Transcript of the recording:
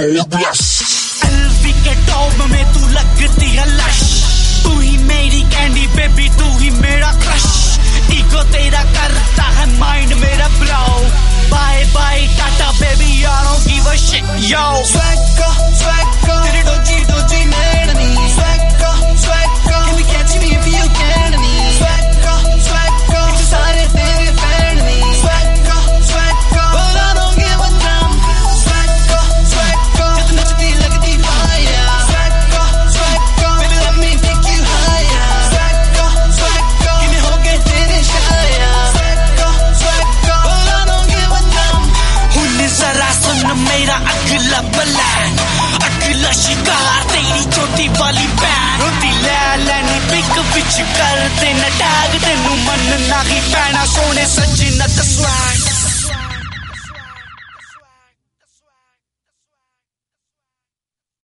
LV के top में तू लगती है लश, तू ही मेरी कैंडी बेबी, तू ही मेरा क्रश। ईगो तेरा करता है माइंड मेरा bro, bye bye tata baby, I don't give a shit yo। Swagger swagger तेरे डोजी डोजी नैननी, swagger swagger can you catch me if you can me, swagger swagger इतने सारे तेरे फैन नहीं, swagger swagger but I don't give a damn, swagger swagger जब नचती लगती fire, swagger swagger baby let me take you higher, swagger swagger कि मैं हो गए तेरे शायर, swagger swagger but I don't give a damn। हुन जरा सुन मेरा अगला प्लान, अगला शिकार तेरी छोटी वाली बैन, रोटी ले लैनी पिक विच कर देना टैग, तेनू मन ना ही पैना सोने सजना दा स्वैग।